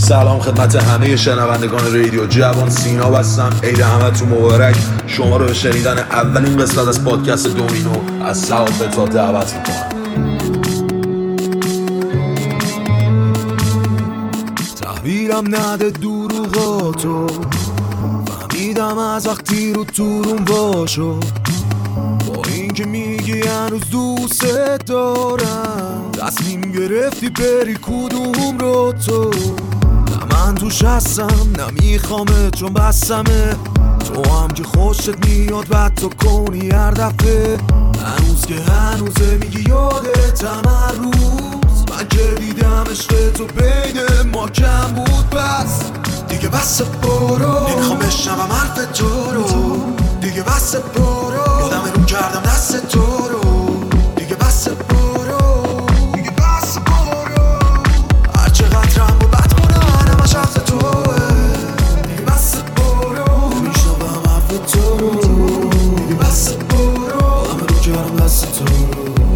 سلام خدمت همه شنوندگان رادیو جوان، سینا هستم. عید همتون مبارک. شما رو به شنیدن اولین قسمت از پادکست دومینو از صحافتا دعوت میکنم. تحویلم نده دروغاتو، فهمیدم از وقتی رو تورون باشو، با اینکه میگی هنوز دوست دارم، تصمیم گرفتی بری کدوم رو تو. نه من توش هستم نمیخوامه چون بستمه، تو هم که خوشت میاد بد تو کنی هر دفعه. هنوز که هنوزه میگی یادتم هر روز، من که دیدم عشق تو بین ما کم بود. بس دیگه بس برو، نمیخوام بشنوم حرف تو رو. دیگه بس برو، یادم رو کردم دست تو رو. دیگه بس برو، دیگه بس برو، هر چقدر رنگ و بد کنن همش حرف توه. دیگه بس برو، میشنوم حرف تو رو. دیگه بس برو، همه رو کردم دست تو رو.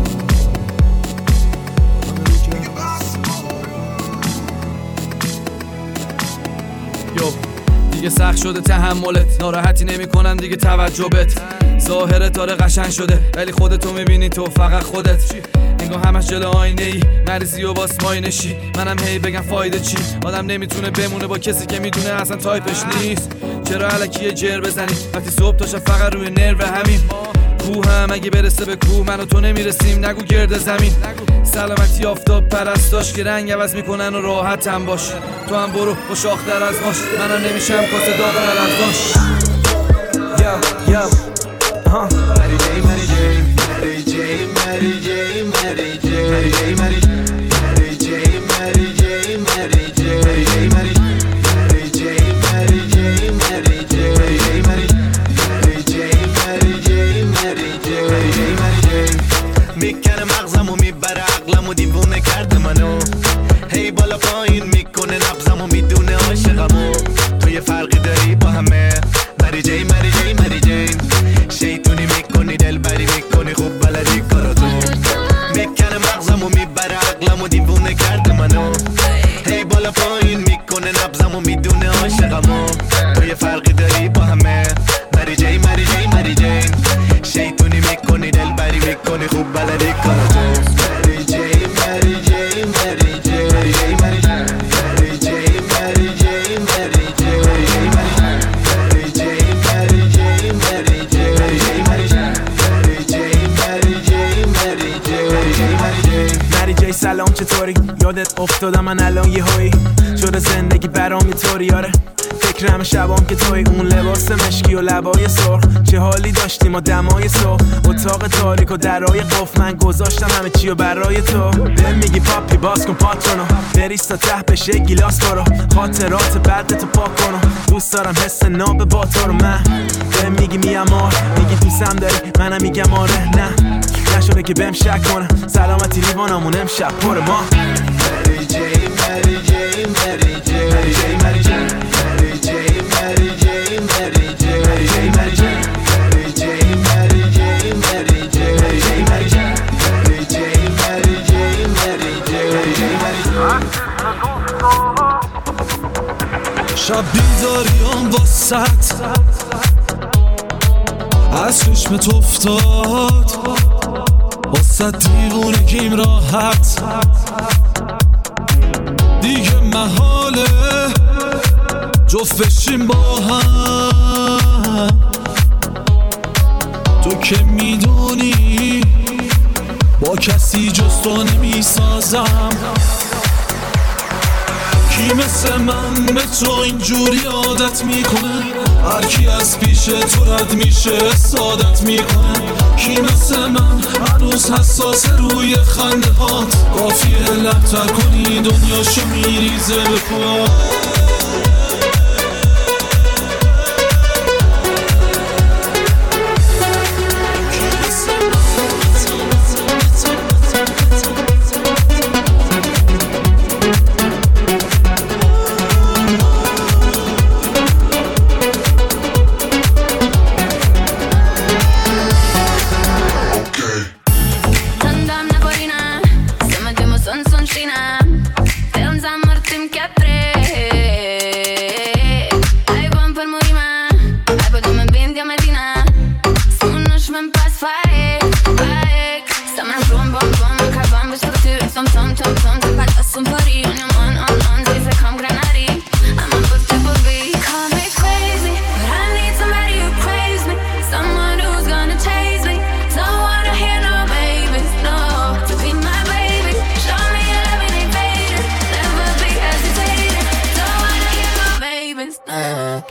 دیگه سخت شده تحملت، ناراحتی نمی کنم دیگه توجه بت. ظاهرت داره قشنگ شده ولی خودتو میبینی تو فقط خودت. انگار همش جلو آینه ای، مریضی و باس ماینشی. منم هی بگم فایده چی؟ آدم نمیتونه بمونه با کسی که میدونه اصلا تایپش نیست. چرا الکی جر بزنی وقتی صبح تا شب فقط روی نرو همین کوه هم اگه برسه به کوه من و تو نمیرسیم. نگو گرد زمین سلامتی آفتاب پرستاش که رنگ عوض میکنن و راحت هم باش. تو هم برو با شاختر از ماش، منم نمیشم کاسه داغتر از داش. Yo, yo, Mary J, Mary J, Mary J, Mary J, Mary J, Mary J, Mary J, Mary J, Mary J, Mary J, Mary J, Mary J, Mary J, Mary J, Mary J, Mary J, Mary J, Mary J, Mary J. میکنه مغزمو میبره عقلمو دیوونه کرده منو، هی بالا پایین میکنه نبضمو میدونه عاشقمو. تو یه فرقی داری با همه مری جی مری جی مری جی، شیطونی میکنی دلبری میکنی خوب بلدی کاراتو. میکنه مغزمو میبره عقلمو دیوونه کرده منو، هی بالا پایین میکنه نبضمو میدونه عاشقمو. تو یه فرقی داری با همه مری جی مری جی مری جی، شیطونی میکنی دلبری میکنی خوب بلدی کاراتو. مری جی مری جی مری جی مری جی مری جی مری جی مری جی مری جی مری جی مری جی مری جی مری جی مری جی مری جی. سلام چطوری؟ یادت افتادم من الان یه هایی شده زندگی برام یه طوری. آره فکرم شبام که توی اون لباس مشکی و لبای سرخ، چه حالی داشتیم ما دمای صبح. اتاق تاریک و درای قفل، من گذاشتم همه چی و برای تو. بهم میگی پاپی باز کن پاتونو، بریز تا ته بشه گیلاس برو. خاطرات بعد تو پاک کنو، دوست دارم حس ناب با تو رو. من بهم میگی میامار، میگی دوستم داری، منم میگم آره. نه نشده که بهم شک کنه، سلامتی لیوانمون امشب پر ما. مری جی مری جی مری جی مری جی مری جی مری جی مری جی مری جی مری جی مری جی مری جی مری جی مری جی مری جی مری جی مری جی مری جی مری جی مری جی. شب بیداریم واسط از چشمت افتاد، واسط دیوونگیم راحت دیگه محاله جفت بشیم با هم. تو که میدونی با کسی جز تو نمیسازم. کی مثل من به تو اینجوری عادت میکنه، هر کی از پیش تو رد میشه سادت میکنه. کی مثل من هنوز حساس روی خنده هات، کافیه لبتر کنی دنیاشو میریزه به پا. Andam na Corina, se metemos son soncina. Films a Martin que atreve. Tom tom tom tom, tu patas un party on your man on, dice come granari. I'm a book to be. Call me crazy, but I need somebody who craves me, someone who's gonna chase me. Don't wanna hear no babies, no, to be my baby. Show me your love and ain't fading, never be hesitating. Don't wanna hear no babies, no.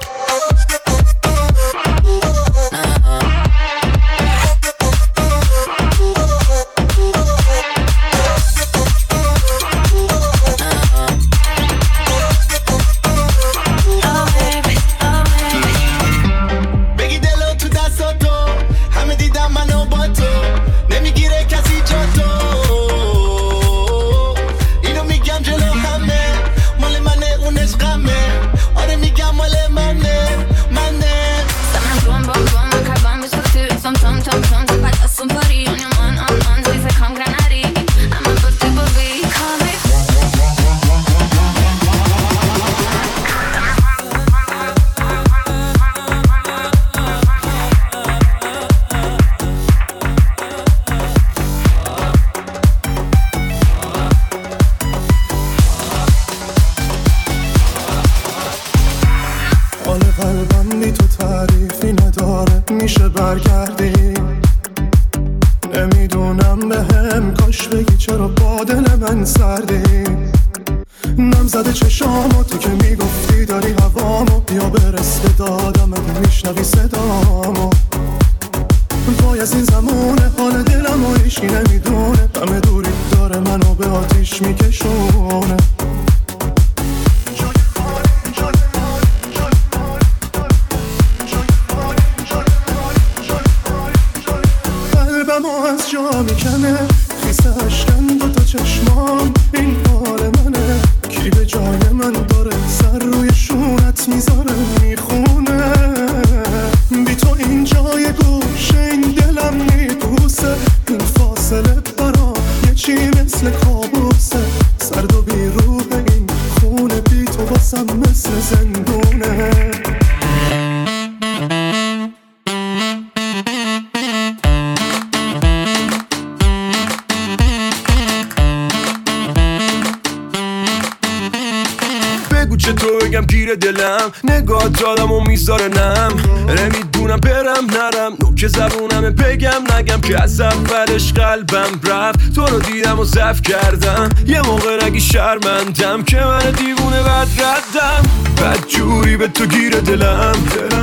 نگاه دادم و میذاره نم نمیدونم برم نرم نوک زبونم بگم نگم که از اولش قلبم رفت تو رو دیدم و ضعف کردم یه موقع نگی شرمندم که من دیوونه بد ردم بد جوری به تو گیره دلم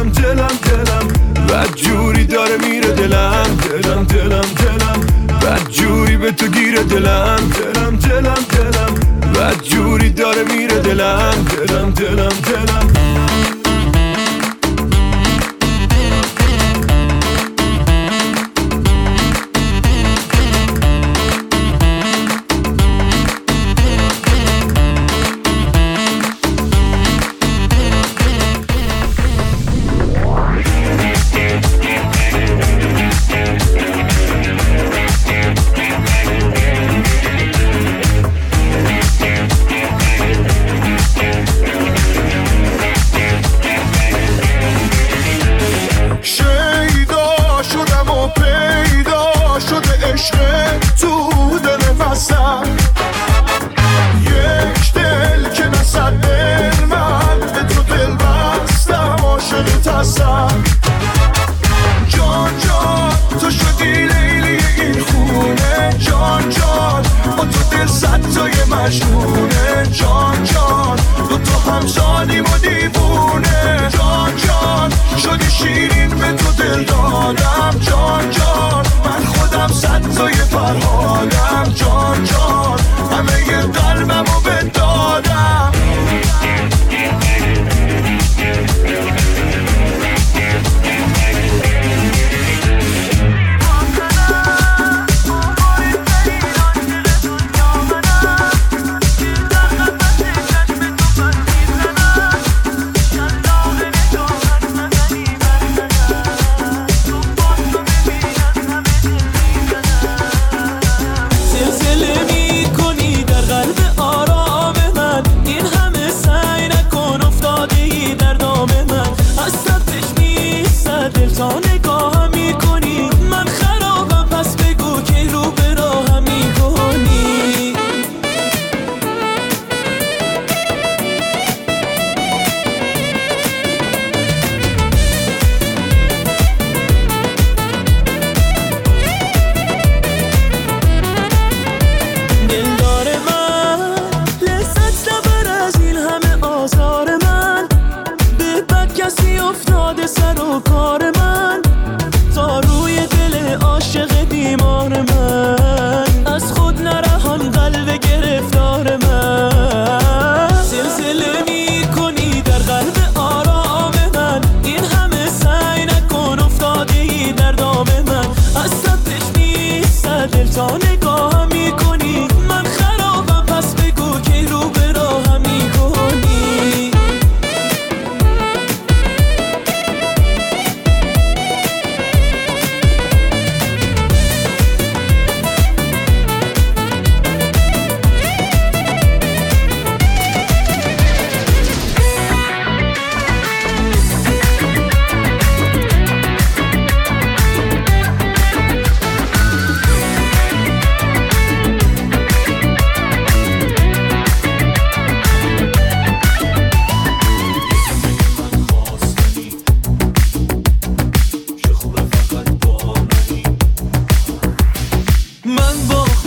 بد جوری داره میره دلم بد جوری به تو گیره دلم بد جوری داره میره دلم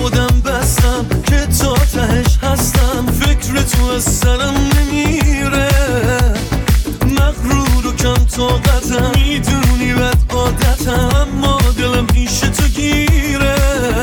خودم بستم که تا تهش هستم، فکر تو از سرم نمیره، مغرور و کم طاقتم، میدونی بد عادتم، اما دلم پیش تو گیره،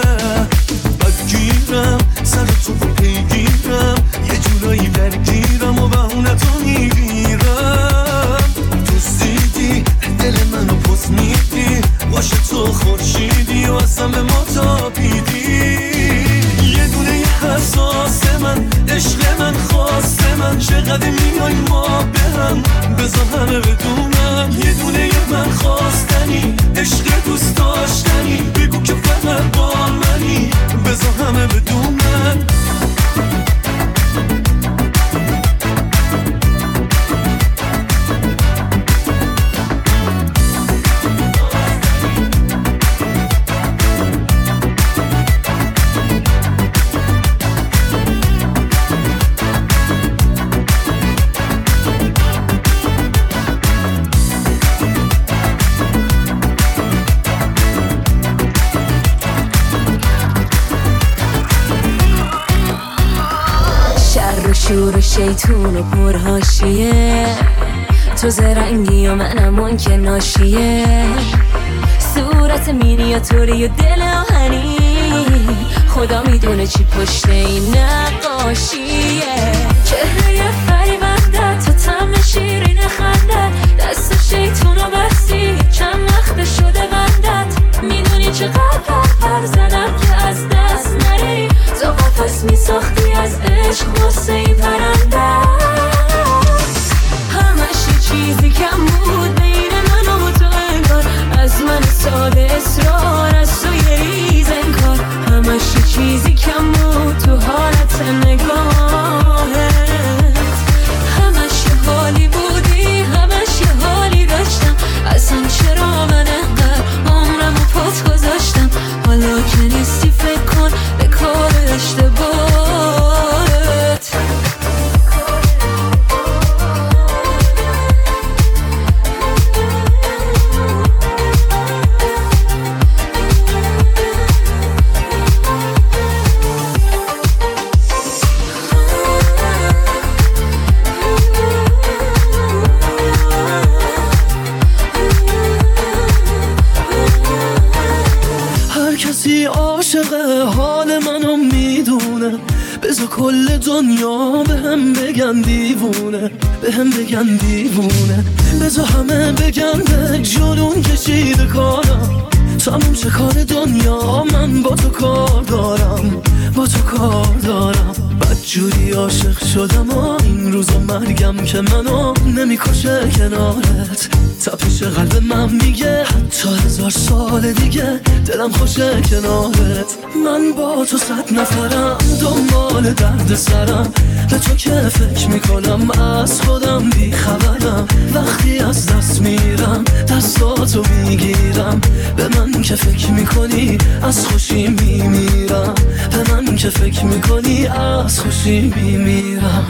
بدگیرم سر تو پیگیرم، یه جورایی درگیرم و بهونتو میگیرم، دوستیدی دل منو پس میدی، باشه تو خورشیدی و اصلا به ما تابیدی، یه دونه حساس من، عشق من، خواست من، چقدر میای ما به هم، بذار همه بدونم، یه دونه من خواستنی، عشق دوست داشتنی، بگو که فقط با منی، بذار همه بدونم. شور شیطون و پرهاشیه، تو زرنگی و منم اون که ناشیه، صورت مینیاتوری و دل آهنی، خدا میدونه چی پشت این نقاشیه، چهره فریبنده تو طعم شیرین خنده، دست شیطون و بستی چند وقت شده بندت، میدونی چقدر پر زدم که از دست نری، تو قفس میساختی از عشق واسه این پرنده، همش یه چیزی کم بود بین من و تو انگار، از من ساده اصرار از تو یه ریز انکار، همش یه چیزی کم بود تو حالت نگاهت، همش یه حالی بودی، همش یه حالی داشتم، اصلا چرا من انقدر عمرم و پات گذاشتم، حالا که نیستی فکر کن به کار اشتباهت. کسی عاشق حال منو میدونه، بذار کل دنیا به هم بگن دیوونه، به هم بگن دیوونه، بذار همه بگن به جنون کشیده کارم، تموم چه کار دنیا، من با تو کار دارم، با تو کار دارم، بدجوری عاشق شدم و این روزا مرگم که منو نمیکشه کنارت، تپش قلب من میگه حتی 1000 سال دیگه دلم خوشه کنارت، من با تو 100 نفرم دنبال درد سرم، به تو که فکر میکنم از خودم بیخبرم، وقتی از دست میرم دستاتو میگیرم، به من که فکر میکنی از خوشی میمیرم، به من که فکر میکنی از خوشی میمیرم.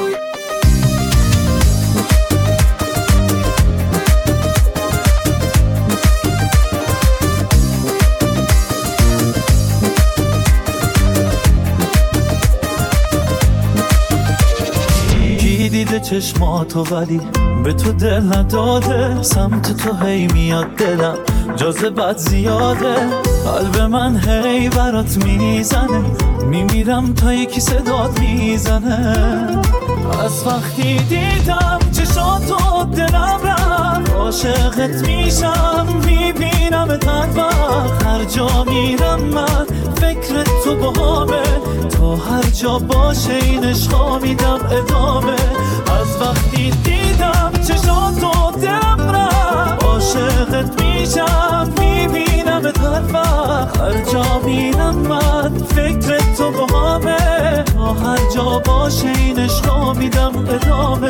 دیده چشماتو ولی به تو دل نداده، سمت تو هی میاد دلم جاذبت زیاده، قلب من هی برات میزنه، میمیرم تا یکی صدات میزنه، از وقتی دیدم چشاتو دلم رفت، عاشقت میشم میبینم هر وقت، هر جا میرم من فکر تو باهامه، تا هر جا باشه این عشقا میدم ادامه، از وقتی دیدم چشاتو دلم رفت، عاشقت میشم میبینم هر وقت، هر جا میرم من فکر تو باهامه، تا هر جا باشه این عشقا میدم ادامه.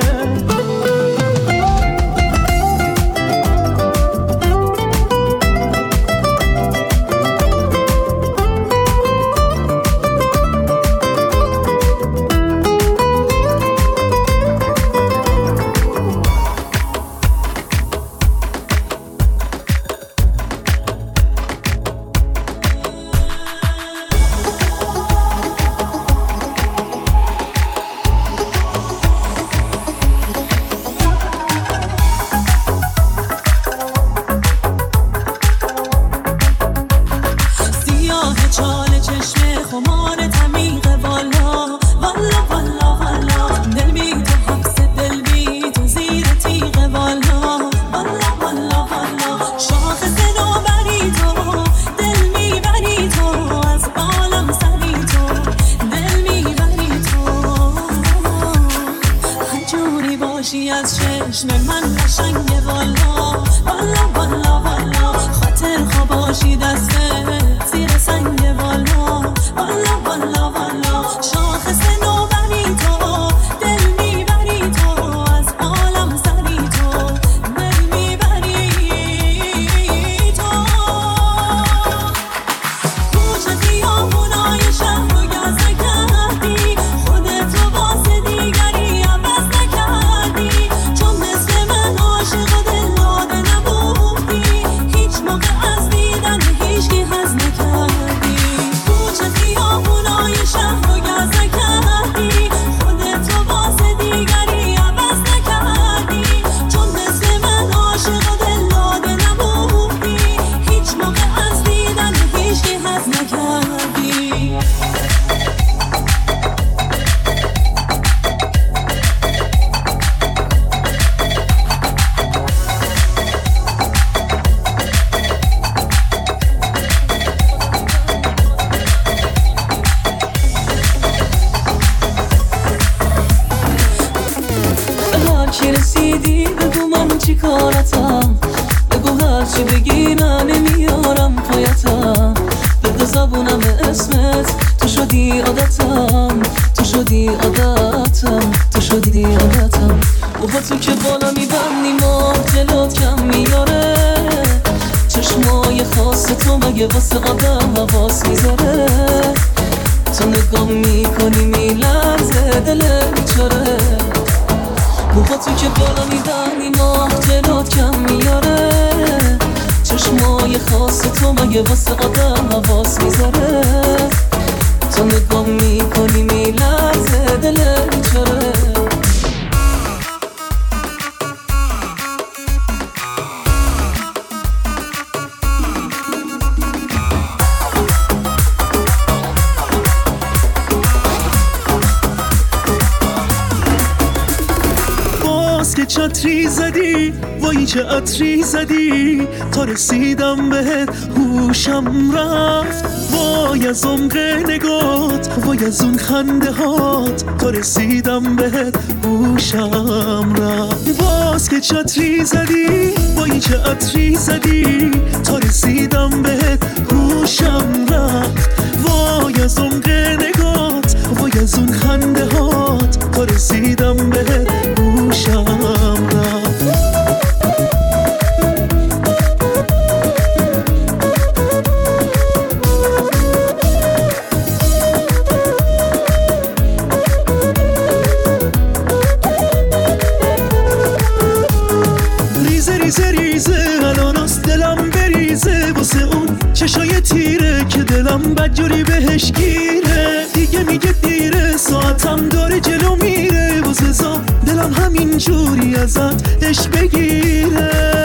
چشم من قشنگه والا والا والا والا خاطر خواباشی دسته زیر سنگ والا والا والا والا شاخص نوبری تو دل میبری تو از عالم سری تو دل میبری تو کوچه خیابونای شهر رو گزه کردی خودتو واسه دیگری عوض نکردی چون مثل من عاشق و دل داده نبودی هیچ موقع از دیدن هیچکی حظ نکردی کوچه خیابونای شهر رو گزه کردی خودتو واسه دیگری عوض نکردی چون مثل من عاشق و دل داده نبودی هیچ موقع از دیدن هیچکی حظ نکردی هرچی رسیدی بگو من چی کارتم بگو هرچی بگی من نمیارم پایتم بده زبونم اسمت تو شدی عادتم تو شدی عادتم تو شدی عادتم اوها تو که بالا میبندی ما جلوت کم میاره چشمای خاص تو مگه واسه آدم حواس میذاره تو نگاه میکنی میلرزه دل میچاره موها تو که بالا میبندی ماه جلوت کم میاره چشمای خاص تو مگه واسه آدم حواس میذاره تو نگاه میکنی میلرزه دل میچاره که چتری زدی وای چه عطری زدی تا رسیدم بهت هوشم رفت وای از عمق نگات وای از اون خنده هات تا رسیدم بهت هوشم رفت باز که چتری زدی وای چه عطری زدی تا رسیدم بهت هوشم رفت وای از عمق نگات وای از اون خنده هات تا رسیدم بهت هوشم رفت ریزه ریزه ریزه الاناس دلم بریزه واسه اون چشای تیره که دلم بدجوری بهش گیره دیگه میگه دیره ساعتم داره جلو میره واسه زا دلم همین جوری ازت عشق بگیره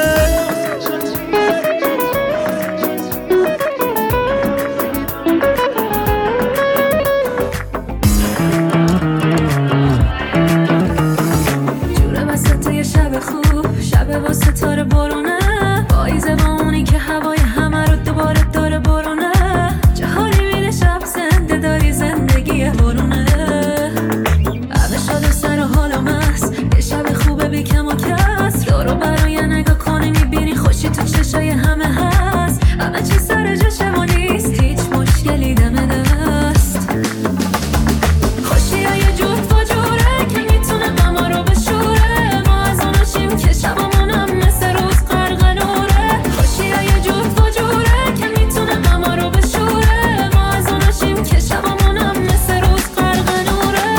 جوره واسه تو یه شب خوب شب با ستاره بارونه پاییزه با اونی که هوای همه رو دوباره داره بارونه جهانی میده شب زنده داری زندگی بارونه همه شاد و سر و حالم هست یه شب خوبه بی کم و کس دارو برای نگاه کنی میبینی خوشی تو چشای همه هست همه چی سر جاشه و نیست هیچ مشکلی دم دست خوشی های جفت و جوره که میتونه غما رو بشوره ما از آناشیم که شبامونم مثل روز غرق نوره خوشی های جفت و جوره که میتونه غما رو بشوره ما از آناشیم که شبامونم مثل روز غرق نوره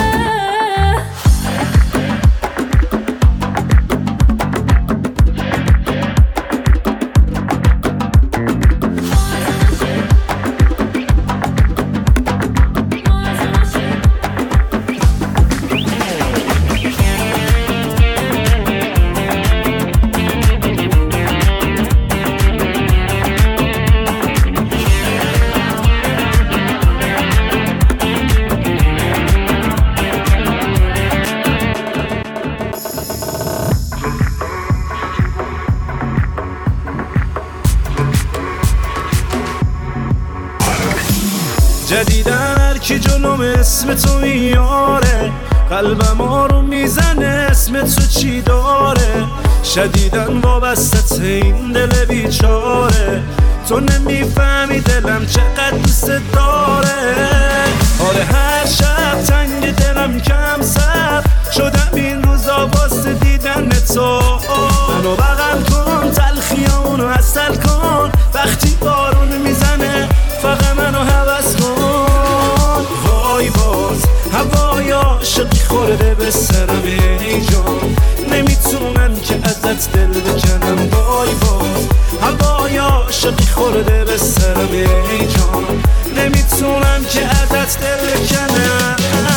جدیدن هر کی جلوم اسم تو میاره قلبم رو میزنه اسم تو چی داره، شدیدن وابسته این دل بیچاره، تو نمیفهمی دلم چقدر دوست داره. آره هر شب تنگ دلم کم سر شدم این روزا واسه دیدن تو، منو بغل کن تلخیامونو عسل کن، وقتی بارون میزنه فقط منو هوس کن. وای باز هوای عاشقی خورده به سرم ای جان، نمیتونم که ازت دل بکنم. وای باز هوای عاشقی خورده به سرم ای جان، نمیتونم که ازت دل بکنم.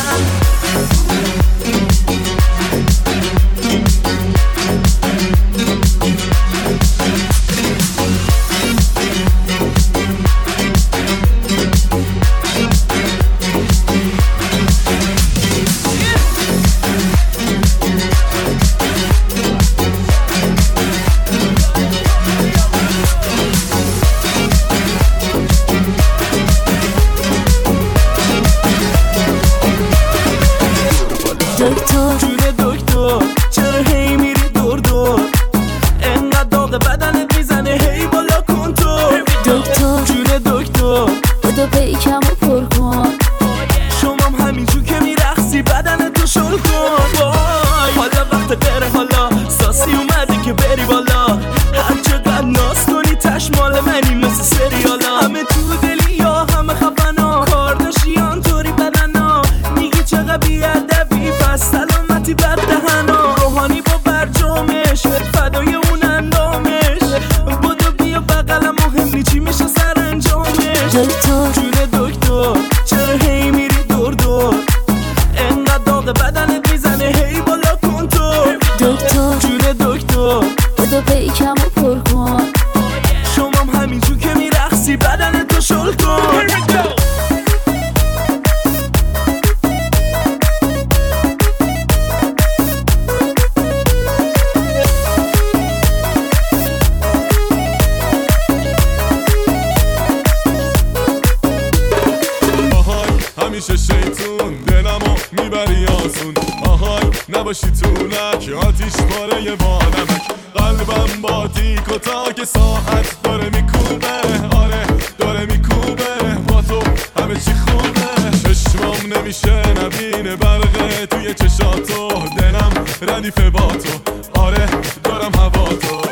نباشی طولک آتیش پاره وانمک، قلبم با تیک و تاک ساعت داره میکوبه، آره داره میکوبه، با تو همه چی خوبه. چشمام نمیشه نبینه برقه توی چشاتو، دلم ردیفه با تو، آره دارم هوا تو.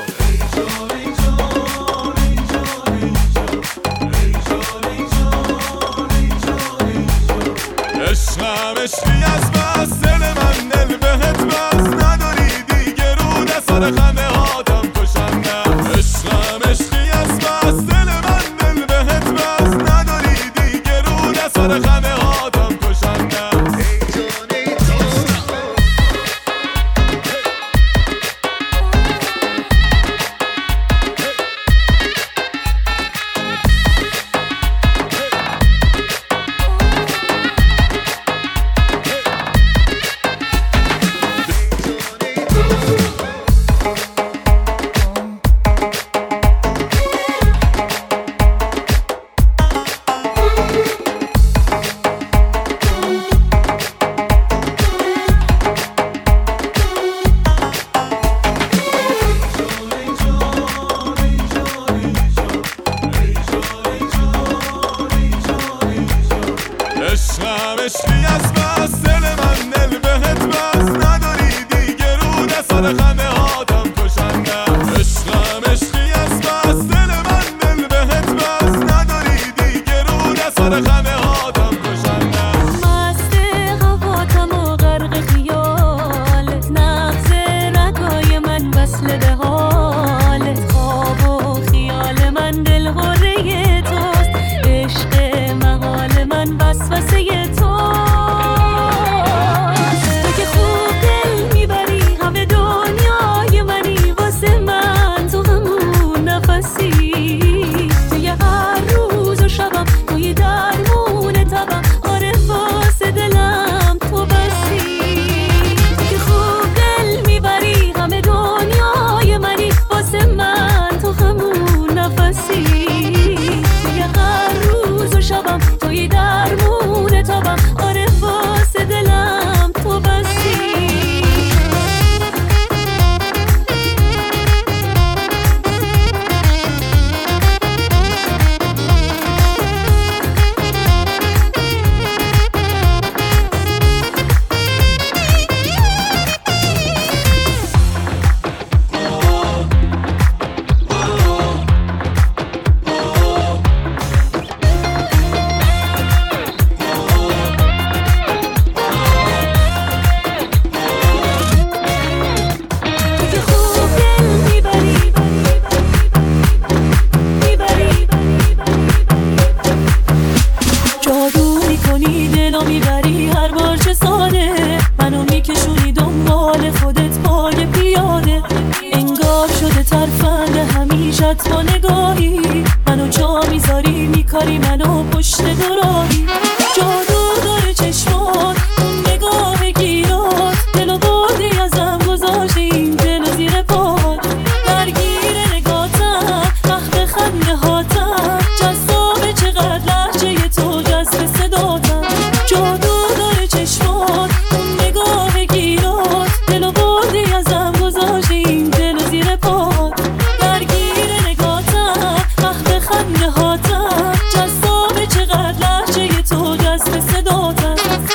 عشقم عشقی از بس دل من دل بهت بس، نداری دیگه رو دست خنده هاتم کشنده. عشقم عشقی از بس دل من دل بهت بس، نداری دیگه رو دست خنده هاتم کشنده. عشقم عشقی از بس دل من دل بهت بس، نداری دیگه رو دست خنده هاتم کشنده. عشقم عشقی از بس دل من دل بهت بس، نداری دیگه رو دست خنده هاتم کشنده. مست هواتم و غرق خیالت، نبض رگای من وصل به حالت، خواب و خیال من دل غره توست، عشق محال من وسوسه تو که خوب جا میبری هر بار چه ساده، منو میکشونی دنبال خودت پای پیاده. انگار شده ترفند همیشت با نگاهی، منو جا میذاری میکاری منو پشت دوراهی. جادو داره چشمات اون نگاه گیرات، دلو بردی ازم گذاشتی این دلو زیر پات. درگیر نگاتم مخت خنده هاتم، جذابه چقدر لحجه تو جذب صداتم. جادو داره چشمات اون نگاه گیرات، دلو بردی ازم گذاشتی این دلو زیر پات. درگیر نگاتم مخت خنده هاتم، جذابه چقدر لحجه تو جذب صداتم.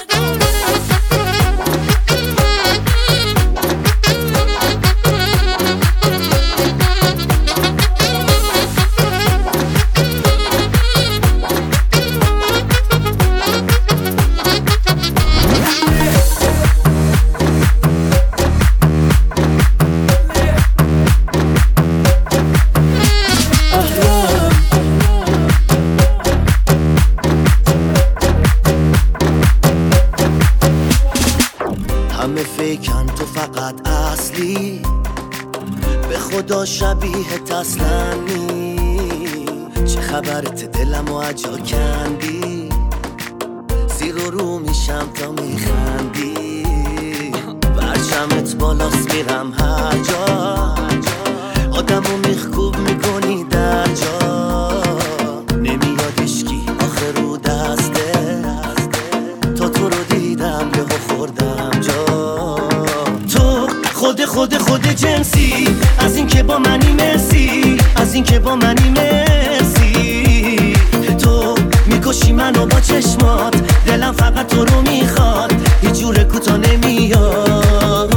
همه فیکن تو فقط اصلی، به خدا شبیه تسلمی. چه خبرت دلم و عجا کندی، زیر و رو میشم تا میخندی. برشمت بالاست میرم هر جا، آدمو میخکوب میکنی در جا. نمیاد اشکی آخر رو دسته، تا تو رو دیدم یهو خوردم جا. تو خود جنسی، از این که با منی مرسی، از این که با منی مرسی. تو میکشی منو با چشمات، دلم فقط تو رو میخواد، هیچ جور کوتا نمیاد.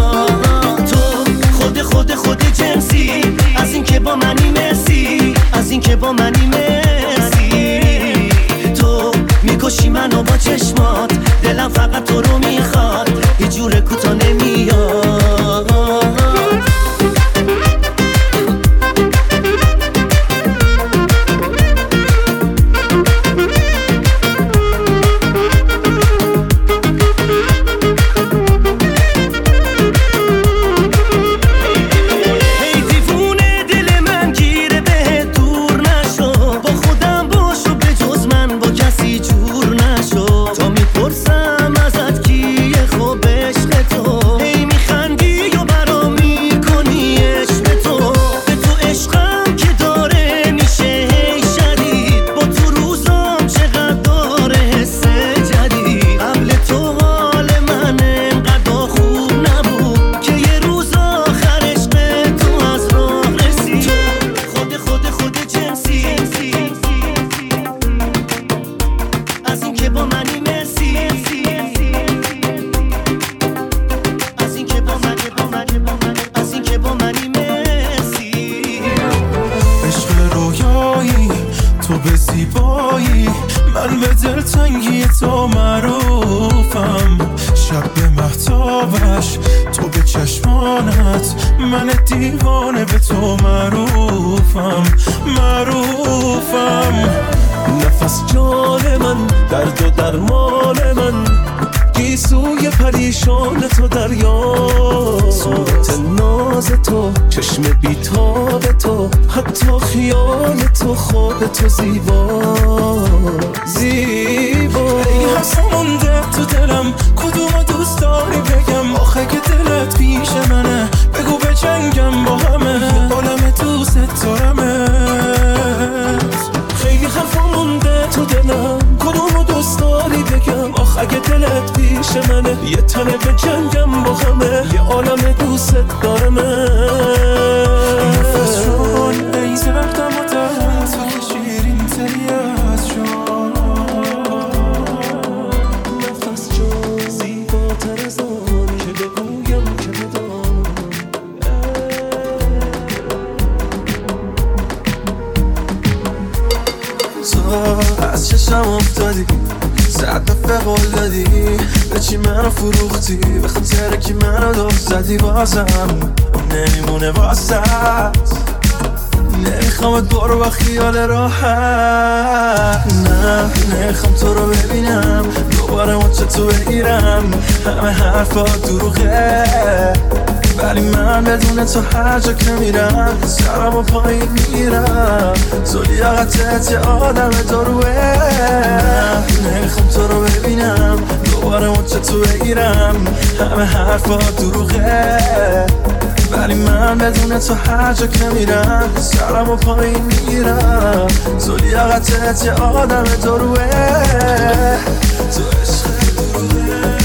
تو خود جنسی، از این که با منی مرسی، از این که با منی مرسی. تو میکشی منو با چشمات، دلم فقط تو رو میخواد، هیچ جور کوتا نمیاد. من به دلتنگی تو معروفم، شب به مهتابش تو به چشمانت، من دیوانه به تو معروفم. نفس جان من، درد و درمان من، گیسوی پریشان تو دریا. صورت ناز تو، چشم بیتاب تو، حتی خیال تو، خواب تو زیبا. ای حس مونده تو دلم، کدومو دوست داری بگم؟ آخه که دلت پیش منه، بگو به جنگم با همه، عالم دوست دارمت. خیلی حرفا مونده تو دلم، کدومو دوست داری بگم؟ آخه اگه دلت پیش منه، یه تنه به جنگم با همه، یه عالم دوست دارمت. نفس جان ای زردم و دهن، تو که شیرین تری از جان. نفس جان زیباتر از آن که بگویم که بدان. تو از چشم افتادی، صد دفعه قول دادی، به چی منو فروختی، به خاطر کی منو دور زدی. بازم نمیمونه واسط نمیخوامت برو با خیال راحت. نه نمیخوام تو رو ببینم دوباره مچه تو بگیرم. همه حرفا دروغه ولی من بدون تو هر جا که میرم سرم و پایین میرم. تو لیاقتت یه آدم داروه. نمیخوام تو رو ببینم دوباره مچه تو بگیرم. همه حرفا دروغه ولی من بدون تو هر جا که میرم سرم و پایین میرم. تو لیاقتت یه آدم داروه. تو عشق دروغه.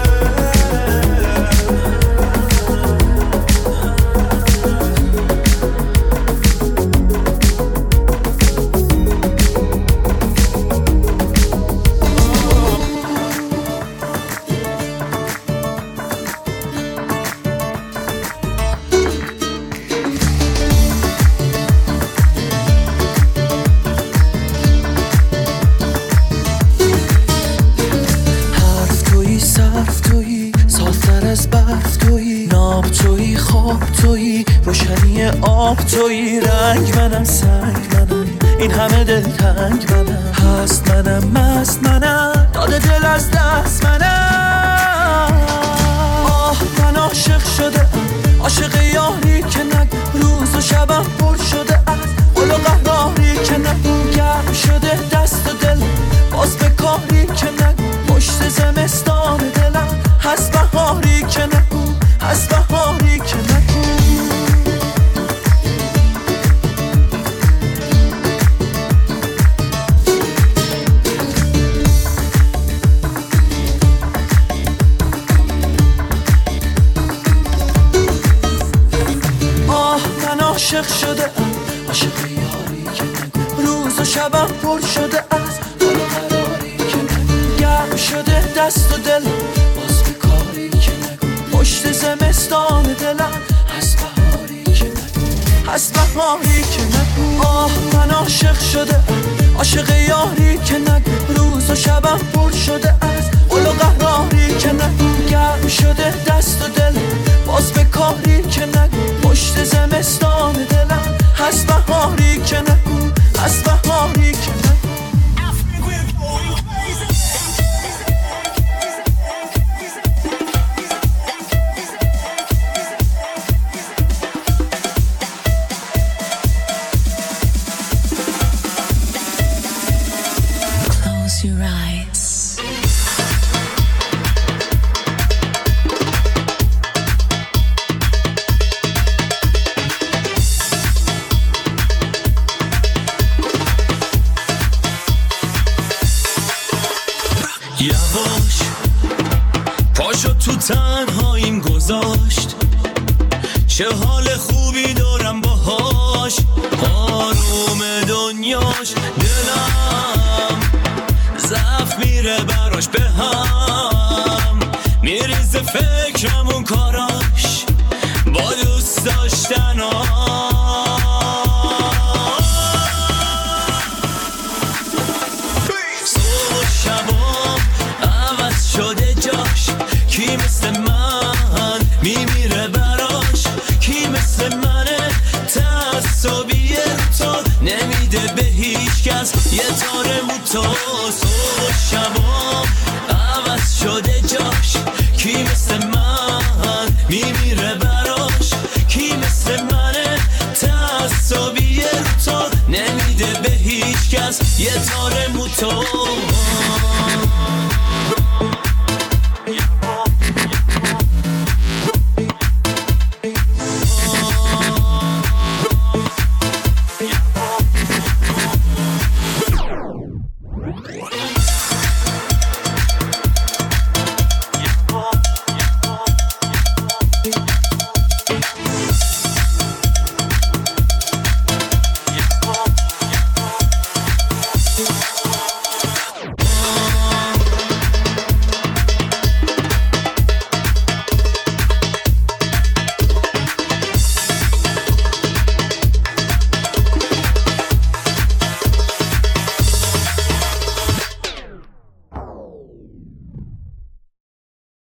روشنی آب تویی، رنگ منم سنگ منم، این همه دلتنگ منم، هست منم مست منم، داده دل از دست منم. آه من عاشق شده عاشق یاری که نگو روز و شبم پر شده از قل و قهاری که نگو گرم شده دست و دل باز به کاری که نگو پشت زمستان دلم هست بهاری که نگو هست بهاری که نگو. عاشق شده عاشق یاری که نگو روز و شبم پر شده از حال و قراری که نگو گرم شده دست و دل باز به کاری که نگو پشت زمستان دلم هست بهاری که نگو هست بهاری که نگو. آه من عاشق شده عاشق یاری که نگو روز و شبم پر شده از حال و قراری که نگو گرم شده دست و دل باز به کاری که نگو پشت زمستان دلم هست بهاری که نگو هست بهاری که نگو. Close your eyes. یواش پاشو تو تنهاییم گذاشت چه حال خوبی دارم باهاش آروم دنیاش دلم ضعف میره براش به هم میریزه فکرم اون کاراش با دوست داشتناش شده جاش کی مثل من میمیره براش کی مثل منه تعصبی تو نمیده به هیچ کس یه تاره موتو شبام عوض شده جاش کی مثل من میمیره براش کی مثل منه تعصبی تو نمیده به هیچ کس یه تاره موتو